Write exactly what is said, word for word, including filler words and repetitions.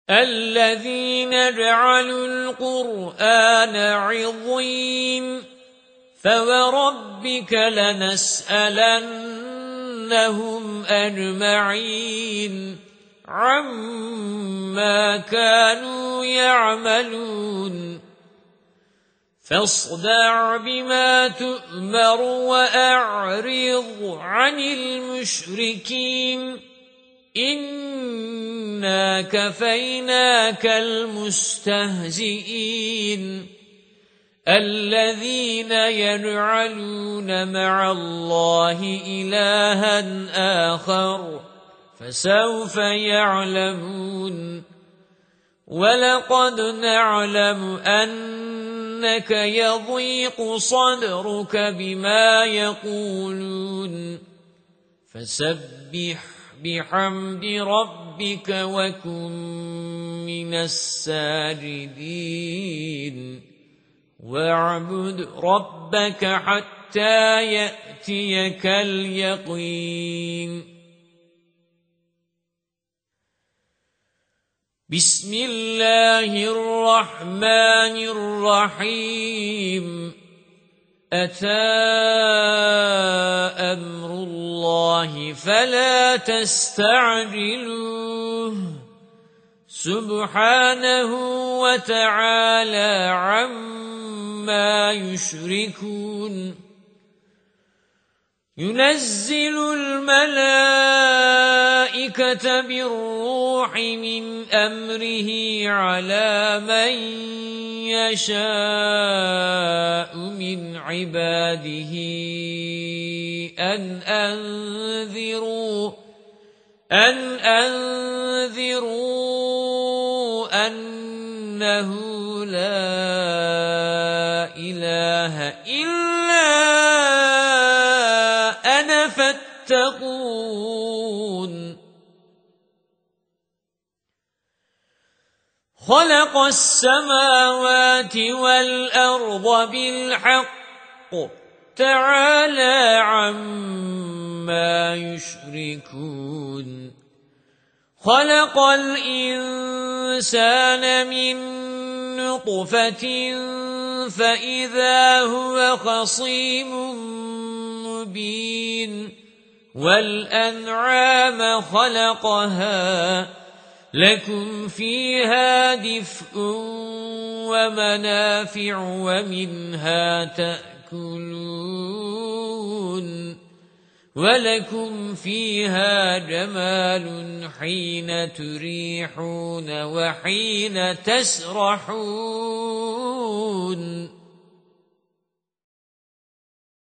الذين جعلوا القرآن عضين فوربك لنسألنهم أجمعين عما كانوا يعملون فاصدع بما تؤمر وأعرض عن المشركين إنا كفيناك المستهزئين الذين يجعلون مع الله إلها آخر فسوف يعلمون ولقد نعلم أنك يضيق صدرك بما يقولون فسبح بحمد ربك وكن من الساجدين واعبد ربك حتى يأتيك اليقين بسم الله الرحمن الرحيم أتى أمر الله فلا تستعجلوه سبحانه وتعالى عما يشركون ينزل الملائكة بالروح من أمره على من يشاء من عباده أن أنذروا أن أنذروا أنه لا إله إلا أنا فاتقون خلق السماوات والأرض بالحق تعالى عما يشركون خلق الإنسان من نطفة فإذا هو خصيم مبين والأنعام خلقها لكم فيها دفء ومنافع ومنها تأكلون ولكم فيها جمال حين تريحون وحين تسرحون